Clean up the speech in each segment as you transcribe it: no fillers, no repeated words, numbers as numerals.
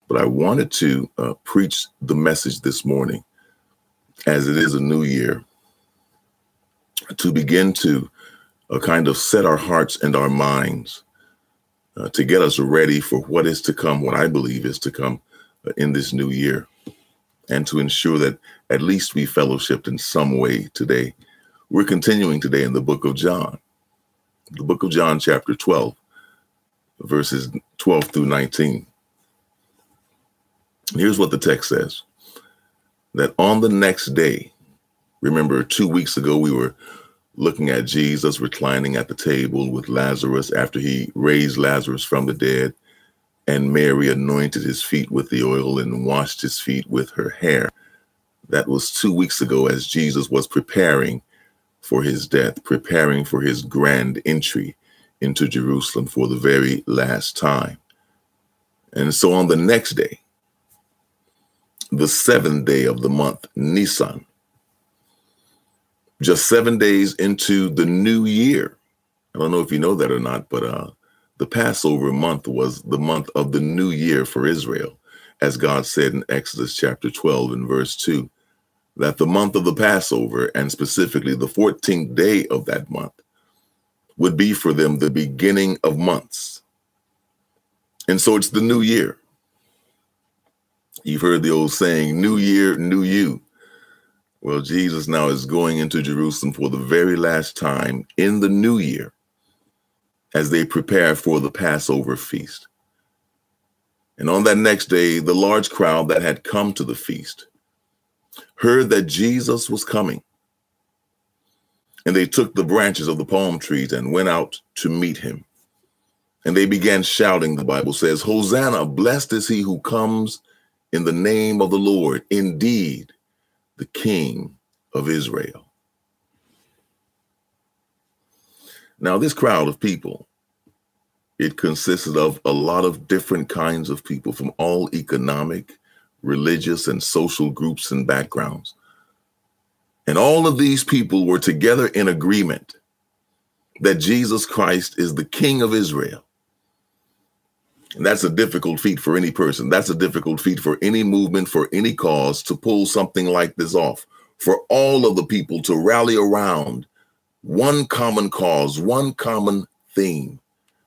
But I wanted to preach the message this morning, as it is a new year, to begin to kind of set our hearts and our minds to get us ready for what is to come, what I believe is to come in this new year, and to ensure that at least we fellowshipped in some way today. We're continuing today in the book of John, chapter 12, verses 12 through 19. Here's what the text says, that on the next day, remember 2 weeks ago, we were looking at Jesus reclining at the table with Lazarus after he raised Lazarus from the dead, and Mary anointed his feet with the oil and washed his feet with her hair. That was 2 weeks ago, as Jesus was preparing for his death, preparing for his grand entry into Jerusalem for the very last time. And so on the next day, the seventh day of the month, Nisan, just 7 days into the new year. I don't know if you know that or not, but the Passover month was the month of the new year for Israel, as God said in Exodus chapter 12 and verse 2, that the month of the Passover, and specifically the 14th day of that month, would be for them the beginning of months. And so it's the new year. You've heard the old saying, new year, new you. Well, Jesus now is going into Jerusalem for the very last time in the new year as they prepare for the Passover feast. And on that next day, the large crowd that had come to the feast heard that Jesus was coming. And they took the branches of the palm trees and went out to meet him. And they began shouting, the Bible says, "Hosanna, blessed is he who comes in the name of the Lord, indeed, the King of Israel." Now, this crowd of people, it consisted of a lot of different kinds of people from all economic, religious, and social groups and backgrounds. And all of these people were together in agreement that Jesus Christ is the King of Israel. And that's a difficult feat for any person. That's a difficult feat for any movement, for any cause to pull something like this off, for all of the people to rally around one common cause, one common theme.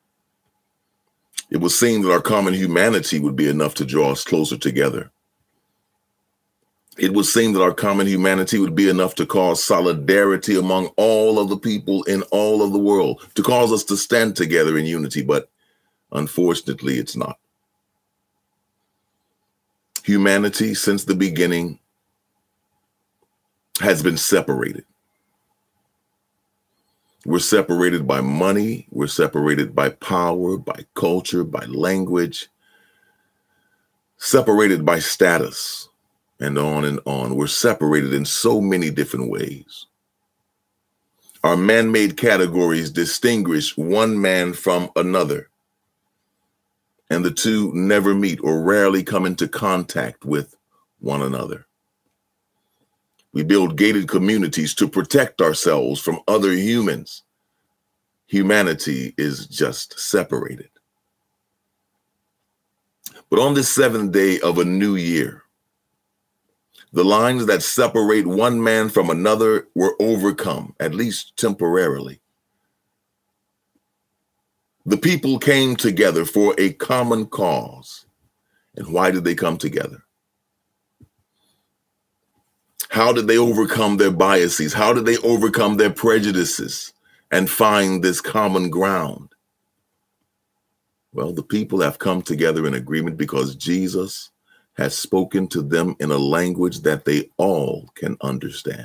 It would seem that our common humanity would be enough to draw us closer together. It would seem that our common humanity would be enough to cause solidarity among all of the people in all of the world, to cause us to stand together in unity, but unfortunately, it's not. Humanity, since the beginning, has been separated. We're separated by money. We're separated by power, by culture, by language, separated by status, and on and on. We're separated in so many different ways. Our man-made categories distinguish one man from another, and the two never meet or rarely come into contact with one another. We build gated communities to protect ourselves from other humans. Humanity is just separated. But on this seventh day of a new year, the lines that separate one man from another were overcome, at least temporarily. The people came together for a common cause. And why did they come together? How did they overcome their biases? How did they overcome their prejudices and find this common ground? Well, the people have come together in agreement because Jesus has spoken to them in a language that they all can understand.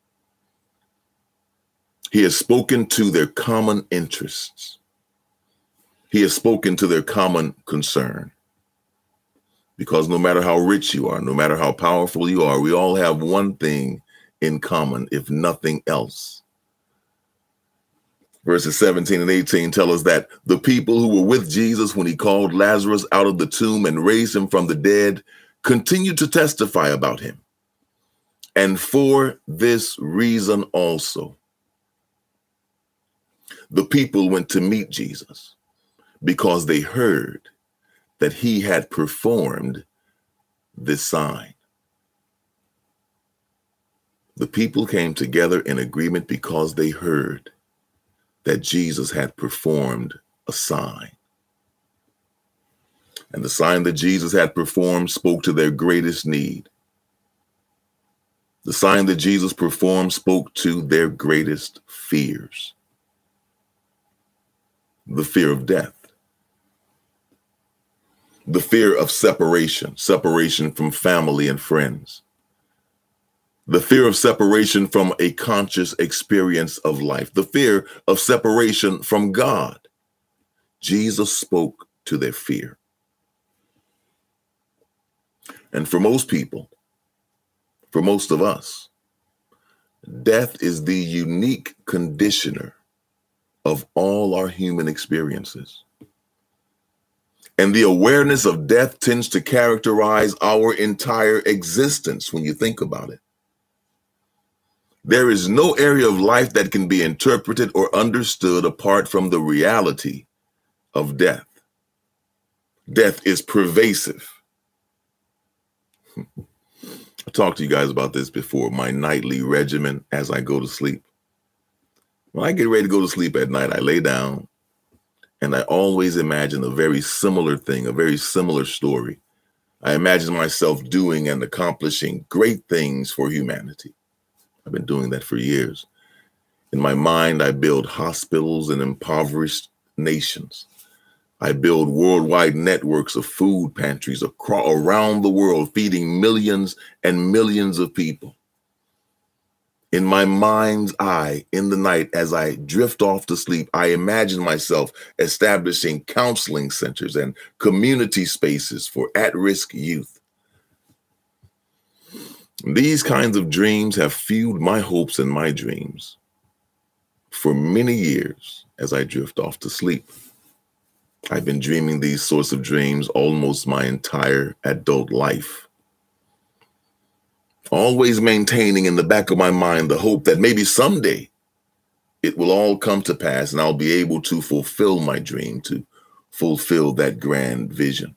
He has spoken to their common interests. He has spoken to their common concern. Because no matter how rich you are, no matter how powerful you are, we all have one thing in common, if nothing else. Verses 17 and 18 tell us that the people who were with Jesus when he called Lazarus out of the tomb and raised him from the dead continued to testify about him. And for this reason also, the people went to meet Jesus, because they heard that he had performed this sign. The people came together in agreement because they heard that Jesus had performed a sign. And the sign that Jesus had performed spoke to their greatest need. The sign that Jesus performed spoke to their greatest fears. The fear of death. The fear of separation from family and friends. The fear of separation from a conscious experience of life. The fear of separation from God. Jesus spoke to their fear. And for most people, for most of us, death is the unique conditioner of all our human experiences. And the awareness of death tends to characterize our entire existence when you think about it. There is no area of life that can be interpreted or understood apart from the reality of death. Death is pervasive. I talked to you guys about this before, my nightly regimen as I go to sleep. When I get ready to go to sleep at night, I lay down and I always imagine a very similar thing, a very similar story. I imagine myself doing and accomplishing great things for humanity. I've been doing that for years. In my mind, I build hospitals in impoverished nations. I build worldwide networks of food pantries around the world, feeding millions and millions of people. In my mind's eye, in the night, as I drift off to sleep, I imagine myself establishing counseling centers and community spaces for at-risk youth. These kinds of dreams have fueled my hopes and my dreams for many years as I drift off to sleep. I've been dreaming these sorts of dreams almost my entire adult life. Always maintaining in the back of my mind the hope that maybe someday it will all come to pass and I'll be able to fulfill my dream, to fulfill that grand vision.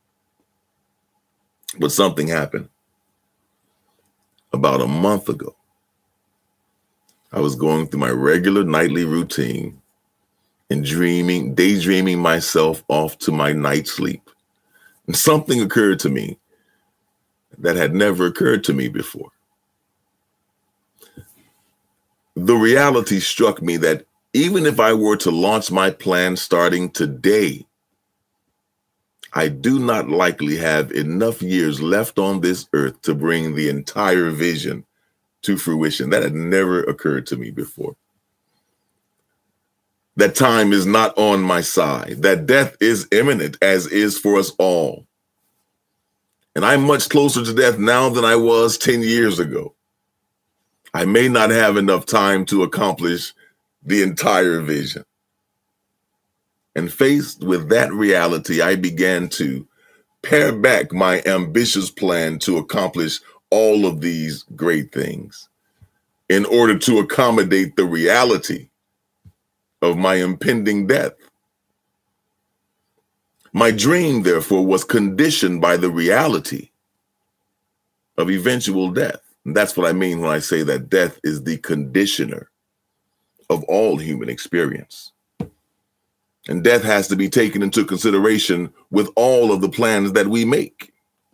But something happened. About a month ago, I was going through my regular nightly routine and daydreaming myself off to my night sleep. And something occurred to me that had never occurred to me before. The reality struck me that even if I were to launch my plan starting today, I do not likely have enough years left on this earth to bring the entire vision to fruition. That had never occurred to me before. That time is not on my side, that death is imminent, as is for us all. And I'm much closer to death now than I was 10 years ago. I may not have enough time to accomplish the entire vision. And faced with that reality, I began to pare back my ambitious plan to accomplish all of these great things in order to accommodate the reality of my impending death. My dream, therefore, was conditioned by the reality of eventual death. And that's what I mean when I say that death is the conditioner of all human experience. And death has to be taken into consideration with all of the plans that we make.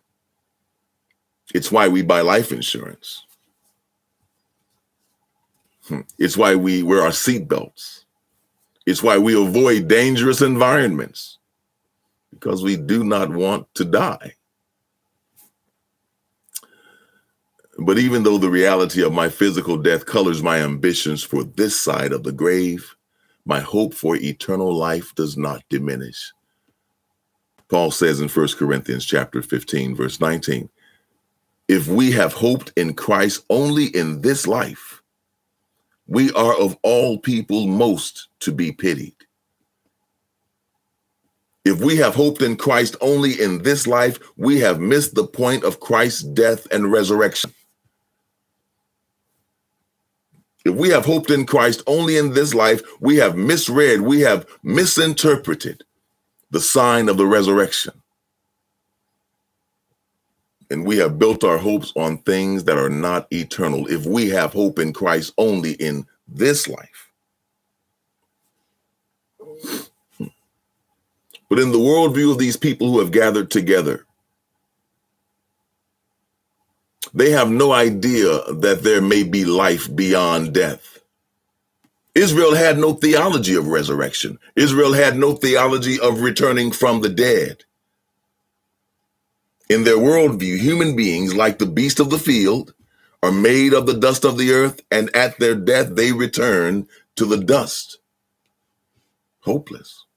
It's why we buy life insurance. It's why we wear our seatbelts. It's why we avoid dangerous environments, because we do not want to die. But even though the reality of my physical death colors my ambitions for this side of the grave, my hope for eternal life does not diminish. Paul says in 1 Corinthians chapter 15, verse 19, if we have hoped in Christ only in this life, we are of all people most to be pitied. If we have hoped in Christ only in this life, we have missed the point of Christ's death and resurrection. If we have hoped in Christ only in this life, we have misread, we have misinterpreted the sign of the resurrection. And we have built our hopes on things that are not eternal. If we have hope in Christ only in this life. But in the worldview of these people who have gathered together, they have no idea that there may be life beyond death. Israel had no theology of resurrection. Israel had no theology of returning from the dead. In their worldview, human beings, like the beast of the field, are made of the dust of the earth, and at their death they return to the dust. Hopeless.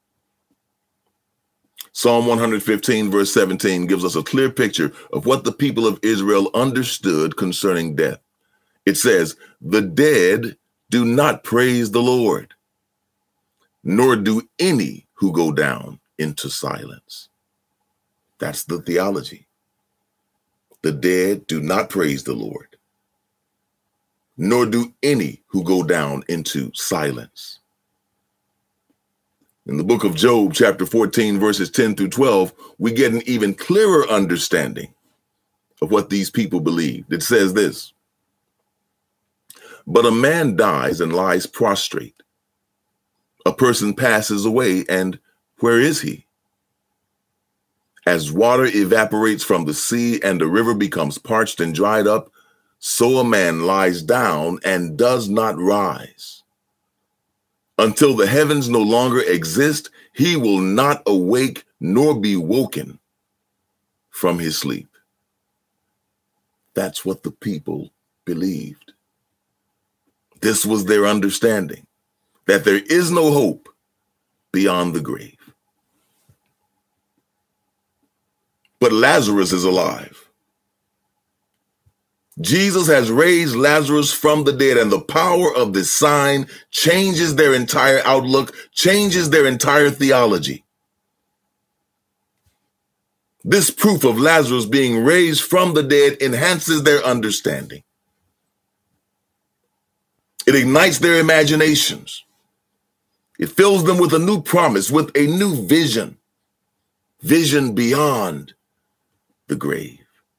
Psalm 115, verse 17, gives us a clear picture of what the people of Israel understood concerning death. It says, "The dead do not praise the Lord, nor do any who go down into silence." That's the theology. The dead do not praise the Lord, nor do any who go down into silence. In the book of Job, chapter 14, verses 10 through 12, we get an even clearer understanding of what these people believed. It says this, "But a man dies and lies prostrate. A person passes away, and where is he? As water evaporates from the sea and the river becomes parched and dried up, so a man lies down and does not rise. Until the heavens no longer exist, he will not awake nor be woken from his sleep." That's what the people believed. This was their understanding, that there is no hope beyond the grave. But Lazarus is alive. Jesus has raised Lazarus from the dead, and the power of this sign changes their entire outlook, changes their entire theology. This proof of Lazarus being raised from the dead enhances their understanding. It ignites their imaginations. It fills them with a new promise, with a new vision beyond the grave.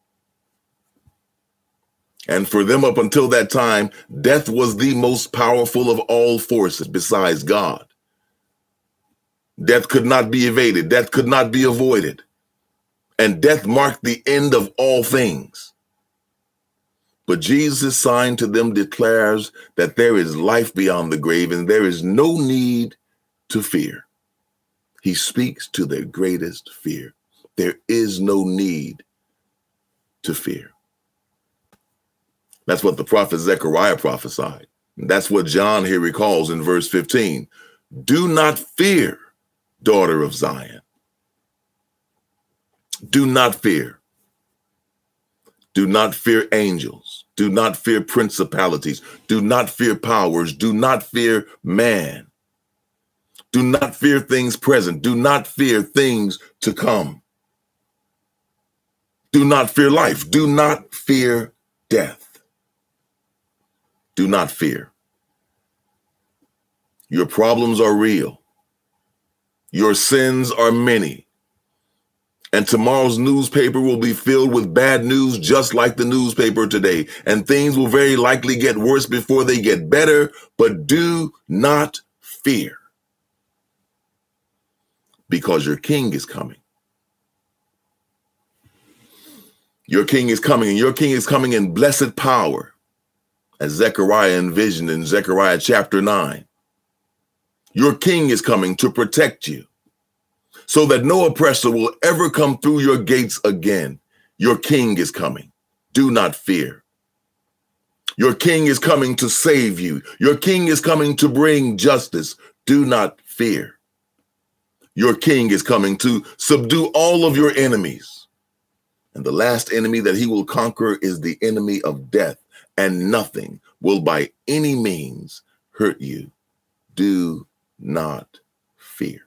And for them, up until that time, death was the most powerful of all forces besides God. Death could not be evaded. Death could not be avoided. And death marked the end of all things. But Jesus' sign to them declares that there is life beyond the grave and there is no need to fear. He speaks to their greatest fear. There is no need to fear. That's what the prophet Zechariah prophesied. And that's what John here recalls in verse 15. "Do not fear, daughter of Zion." Do not fear. Do not fear angels. Do not fear principalities. Do not fear powers. Do not fear man. Do not fear things present. Do not fear things to come. Do not fear life. Do not fear death. Do not fear. Your problems are real. Your sins are many. And tomorrow's newspaper will be filled with bad news, just like the newspaper today. And things will very likely get worse before they get better. But do not fear, because your king is coming. Your king is coming, and your king is coming in blessed power, as Zechariah envisioned in Zechariah chapter 9. Your king is coming to protect you, so that no oppressor will ever come through your gates again. Your king is coming. Do not fear. Your king is coming to save you. Your king is coming to bring justice. Do not fear. Your king is coming to subdue all of your enemies. And the last enemy that he will conquer is the enemy of death, and nothing will by any means hurt you. Do not fear.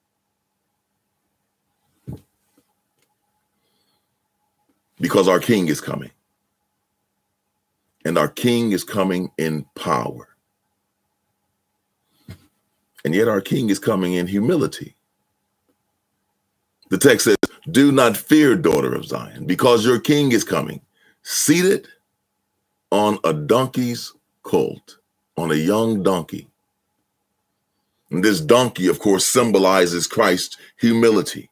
Because our king is coming. And our king is coming in power. And yet our king is coming in humility. The text says, Do not fear, daughter of Zion, because your king is coming, seated on a donkey's colt, on a young donkey. And this donkey, of course, symbolizes Christ's humility.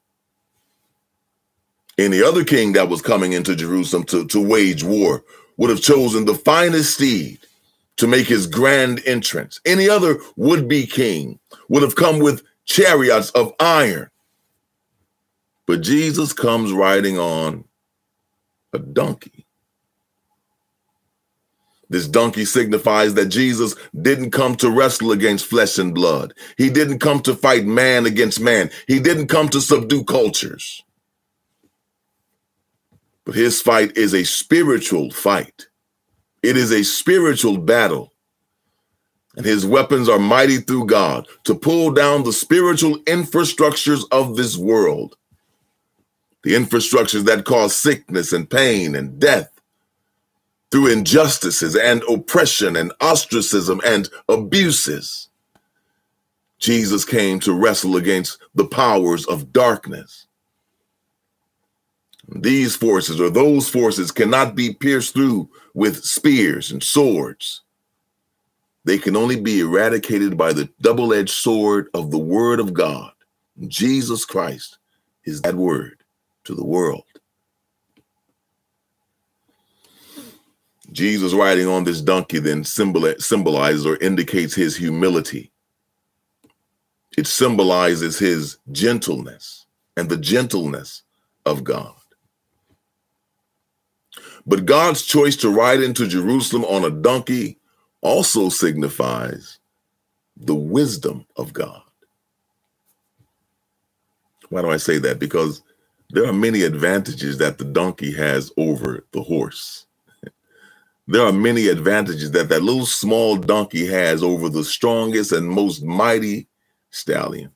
Any other king that was coming into Jerusalem to wage war would have chosen the finest steed to make his grand entrance. Any other would-be king would have come with chariots of iron. But Jesus comes riding on a donkey. This donkey signifies that Jesus didn't come to wrestle against flesh and blood. He didn't come to fight man against man. He didn't come to subdue cultures. But his fight is a spiritual fight. It is a spiritual battle. And his weapons are mighty through God to pull down the spiritual infrastructures of this world. The infrastructures that cause sickness and pain and death, through injustices and oppression and ostracism and abuses. Jesus came to wrestle against the powers of darkness. These forces, or those forces, cannot be pierced through with spears and swords. They can only be eradicated by the double-edged sword of the Word of God. Jesus Christ is that word to the world. Jesus riding on this donkey then symbolizes or indicates his humility. It symbolizes his gentleness and the gentleness of God. But God's choice to ride into Jerusalem on a donkey also signifies the wisdom of God. Why do I say that? Because there are many advantages that the donkey has over the horse. There are many advantages that little small donkey has over the strongest and most mighty stallion.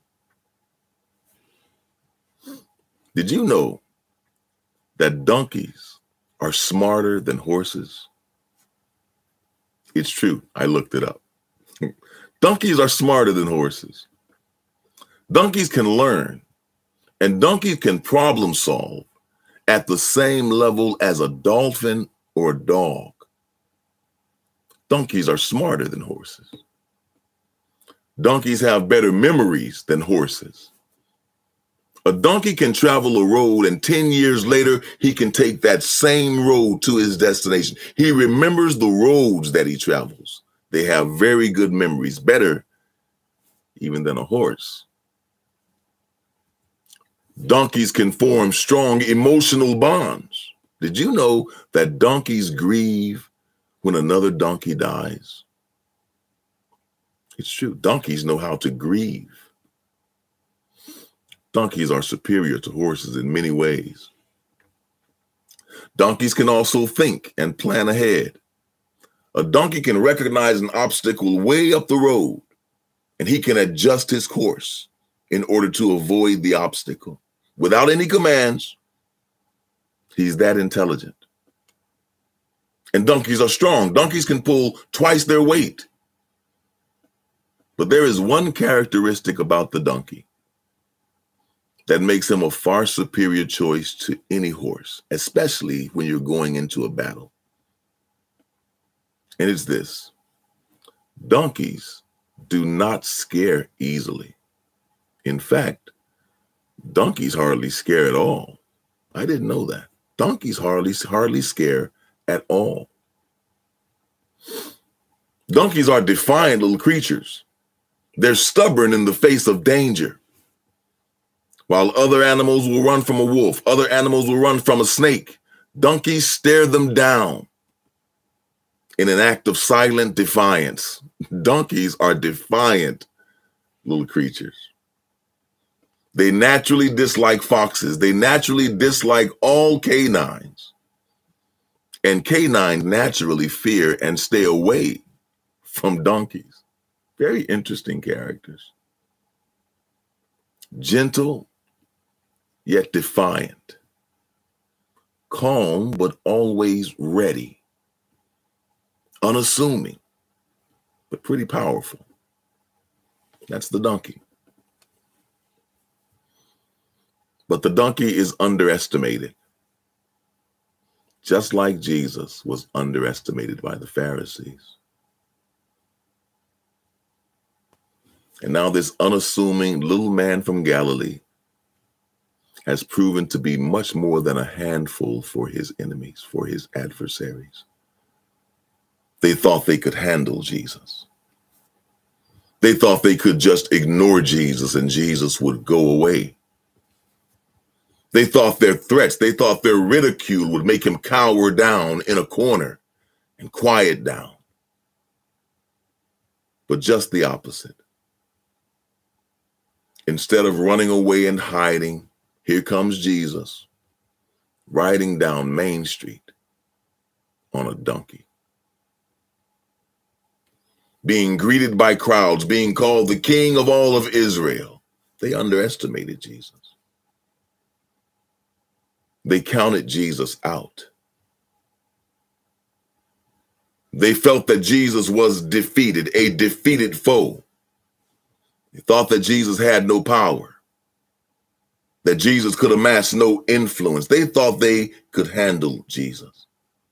Did you know that donkeys are smarter than horses? It's true. I looked it up. Donkeys are smarter than horses. Donkeys can learn, and donkeys can problem solve at the same level as a dolphin or a dog. Donkeys are smarter than horses. Donkeys have better memories than horses. A donkey can travel a road, and 10 years later, he can take that same road to his destination. He remembers the roads that he travels. They have very good memories, better even than a horse. Donkeys can form strong emotional bonds. Did you know that donkeys grieve when another donkey dies? It's true. Donkeys know how to grieve. Donkeys are superior to horses in many ways. Donkeys can also think and plan ahead. A donkey can recognize an obstacle way up the road, and he can adjust his course in order to avoid the obstacle without any commands. He's that intelligent. And donkeys are strong. Donkeys can pull twice their weight. But there is one characteristic about the donkey that makes him a far superior choice to any horse, especially when you're going into a battle. And it's this: donkeys do not scare easily. In fact, donkeys hardly scare at all. I didn't know that. Donkeys hardly scare at all. Donkeys are defiant little creatures. They're stubborn in the face of danger. While other animals will run from a wolf, other animals will run from a snake, donkeys stare them down in an act of silent defiance. Donkeys are defiant little creatures. They naturally dislike foxes. They naturally dislike all canines. And canines naturally fear and stay away from donkeys. Very interesting characters. Gentle, yet defiant. Calm, but always ready. Unassuming, but pretty powerful. That's the donkey. But the donkey is underestimated, just like Jesus was underestimated by the Pharisees. And now this unassuming little man from Galilee has proven to be much more than a handful for his enemies, for his adversaries. They thought they could handle Jesus. They thought they could just ignore Jesus and Jesus would go away. They thought their threats, they thought their ridicule would make him cower down in a corner and quiet down. But just the opposite. Instead of running away and hiding, here comes Jesus, riding down Main Street on a donkey. Being greeted by crowds, being called the King of all of Israel. They underestimated Jesus. They counted Jesus out. They felt that Jesus was defeated, a defeated foe. They thought that Jesus had no power, that Jesus could amass no influence. They thought they could handle Jesus.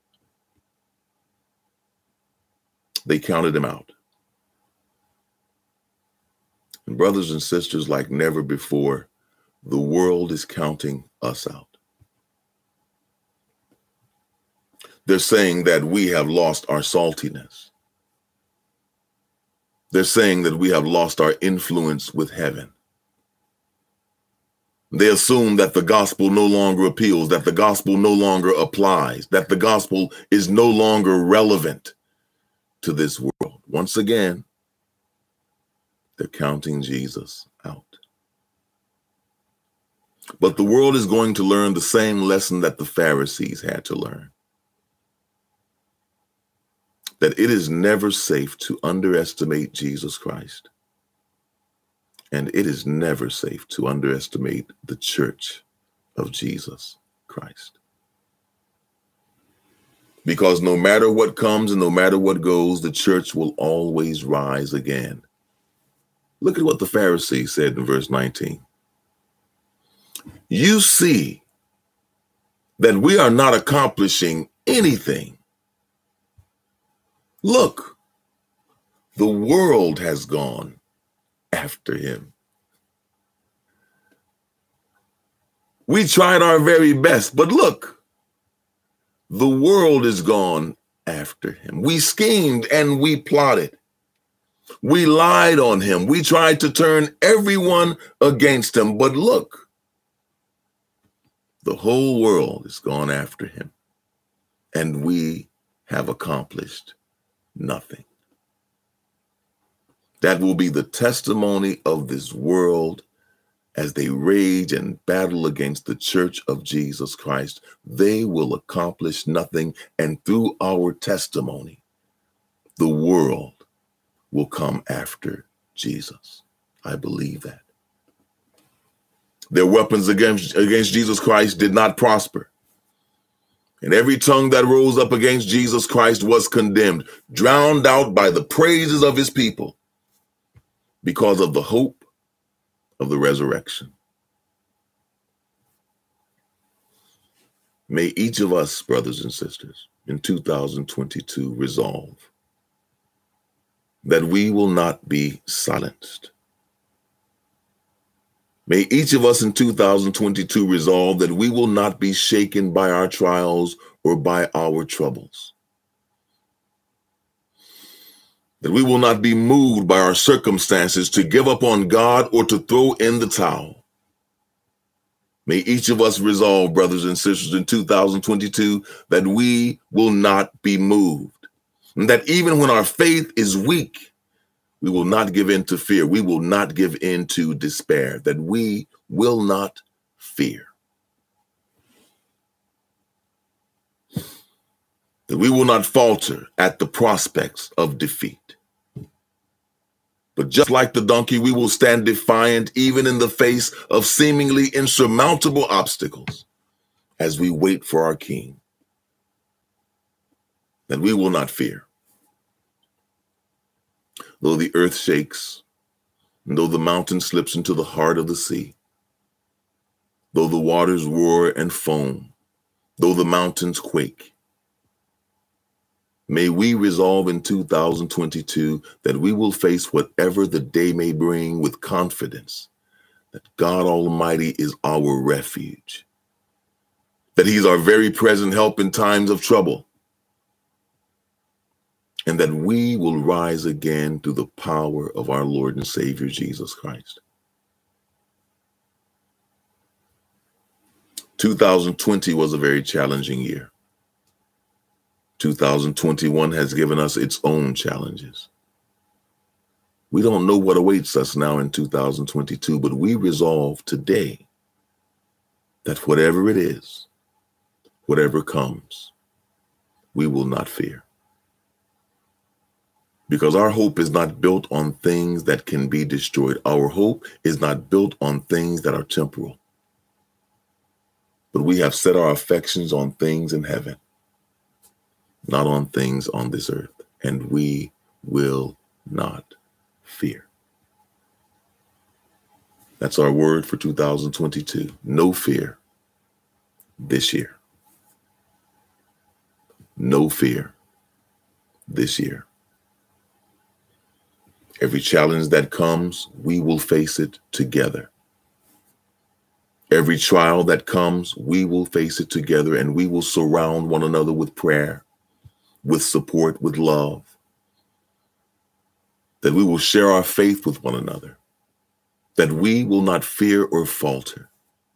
They counted him out. And brothers and sisters, like never before, the world is counting us out. They're saying that we have lost our saltiness. They're saying that we have lost our influence with heaven. They assume that the gospel no longer appeals, that the gospel no longer applies, that the gospel is no longer relevant to this world. Once again, they're counting Jesus out. But the world is going to learn the same lesson that the Pharisees had to learn. That it is never safe to underestimate Jesus Christ. And it is never safe to underestimate the church of Jesus Christ. Because no matter what comes and no matter what goes, the church will always rise again. Look at what the Pharisees said in verse 19. You see that we are not accomplishing anything. Look, the world has gone after him. We tried our very best, but look, the world is gone after him. We schemed and we plotted. We lied on him. We tried to turn everyone against him, but look, the whole world is gone after him, and we have accomplished nothing. That will be the testimony of this world as they rage and battle against the church of Jesus Christ. They will accomplish nothing, and through our testimony, the world will come after Jesus. I believe that. Their weapons against Jesus Christ did not prosper. And every tongue that rose up against Jesus Christ was condemned, drowned out by the praises of his people because of the hope of the resurrection. May each of us, brothers and sisters, in 2022 resolve that we will not be silenced. May each of us in 2022 resolve that we will not be shaken by our trials or by our troubles. That we will not be moved by our circumstances to give up on God or to throw in the towel. May each of us resolve, brothers and sisters, in 2022 that we will not be moved. And that even when our faith is weak, we will not give in to fear. We will not give in to despair, that we will not fear. That we will not falter at the prospects of defeat. But just like the donkey, we will stand defiant even in the face of seemingly insurmountable obstacles as we wait for our King. That we will not fear. Though the earth shakes, and though the mountain slips into the heart of the sea, though the waters roar and foam, though the mountains quake. May we resolve in 2022 that we will face whatever the day may bring with confidence that God Almighty is our refuge, that He's our very present help in times of trouble, and that we will rise again through the power of our Lord and Savior, Jesus Christ. 2020 was a very challenging year. 2021 has given us its own challenges. We don't know what awaits us now in 2022, but we resolve today that whatever it is, whatever comes, we will not fear. Because our hope is not built on things that can be destroyed. Our hope is not built on things that are temporal. But we have set our affections on things in heaven, not on things on this earth, and we will not fear. That's our word for 2022. No fear this year. No fear this year. Every challenge that comes, we will face it together. Every trial that comes, we will face it together, and we will surround one another with prayer, with support, with love, that we will share our faith with one another, that we will not fear or falter,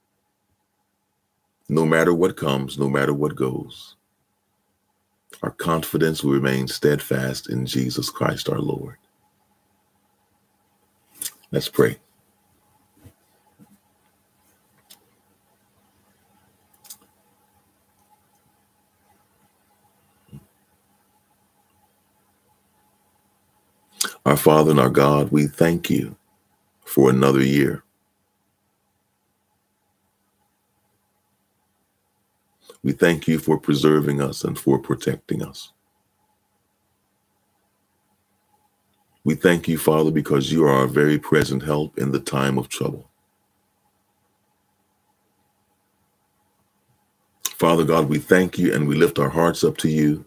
no matter what comes, no matter what goes. Our confidence will remain steadfast in Jesus Christ our Lord. Let's pray. Our Father and our God, we thank you for another year. We thank you for preserving us and for protecting us. We thank you, Father, because you are our very present help in the time of trouble. Father God, we thank you and we lift our hearts up to you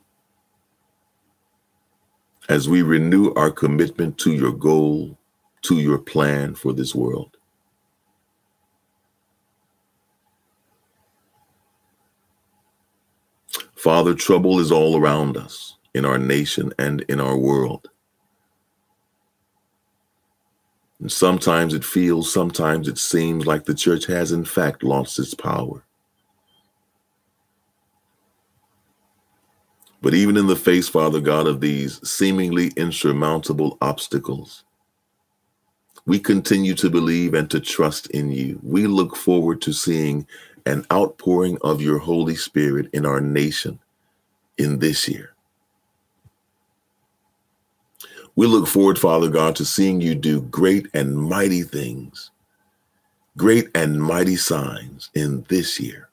as we renew our commitment to your goal, to your plan for this world. Father, trouble is all around us, in our nation and in our world. And sometimes it feels, sometimes it seems like the church has in fact lost its power. But even in the face, Father God, of these seemingly insurmountable obstacles, we continue to believe and to trust in you. We look forward to seeing an outpouring of your Holy Spirit in our nation in this year. We look forward, Father God, to seeing you do great and mighty things, great and mighty signs in this year.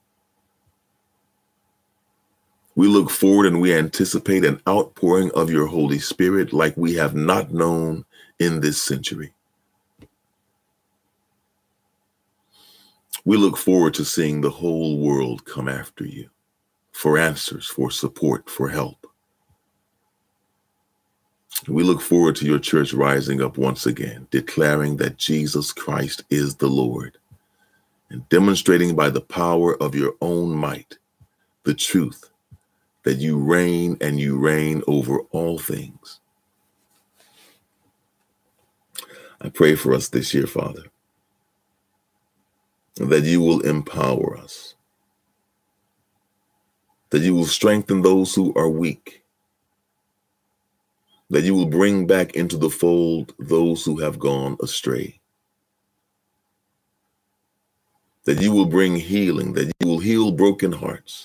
We look forward and we anticipate an outpouring of your Holy Spirit like we have not known in this century. We look forward to seeing the whole world come after you for answers, for support, for help. We look forward to your church rising up once again, declaring that Jesus Christ is the Lord and demonstrating by the power of your own might the truth that you reign and you reign over all things. I pray for us this year, Father, that you will empower us, that you will strengthen those who are weak, that you will bring back into the fold those who have gone astray, that you will bring healing, that you will heal broken hearts,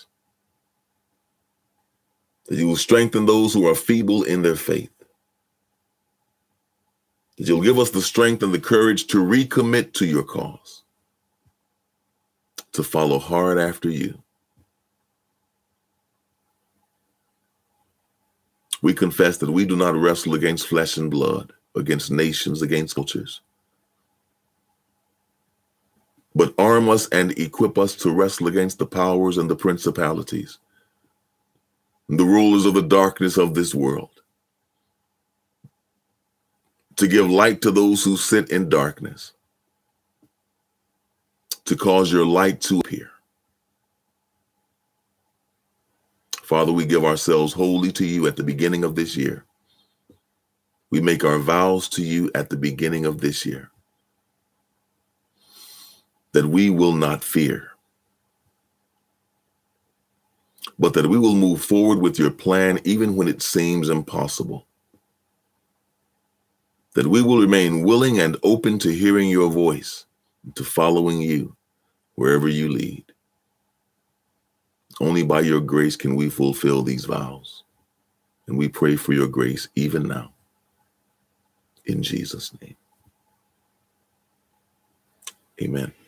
that you will strengthen those who are feeble in their faith, that you'll give us the strength and the courage to recommit to your cause, to follow hard after you. We confess that we do not wrestle against flesh and blood, against nations, against cultures. but arm us and equip us to wrestle against the powers and the principalities, the rulers of the darkness of this world, to give light to those who sit in darkness, to cause your light to appear. Father, we give ourselves wholly to you at the beginning of this year. We make our vows to you at the beginning of this year, that we will not fear, but that we will move forward with your plan even when it seems impossible, that we will remain willing and open to hearing your voice, to following you wherever you lead. Only by your grace can we fulfill these vows. And we pray for your grace even now. In Jesus' name. Amen.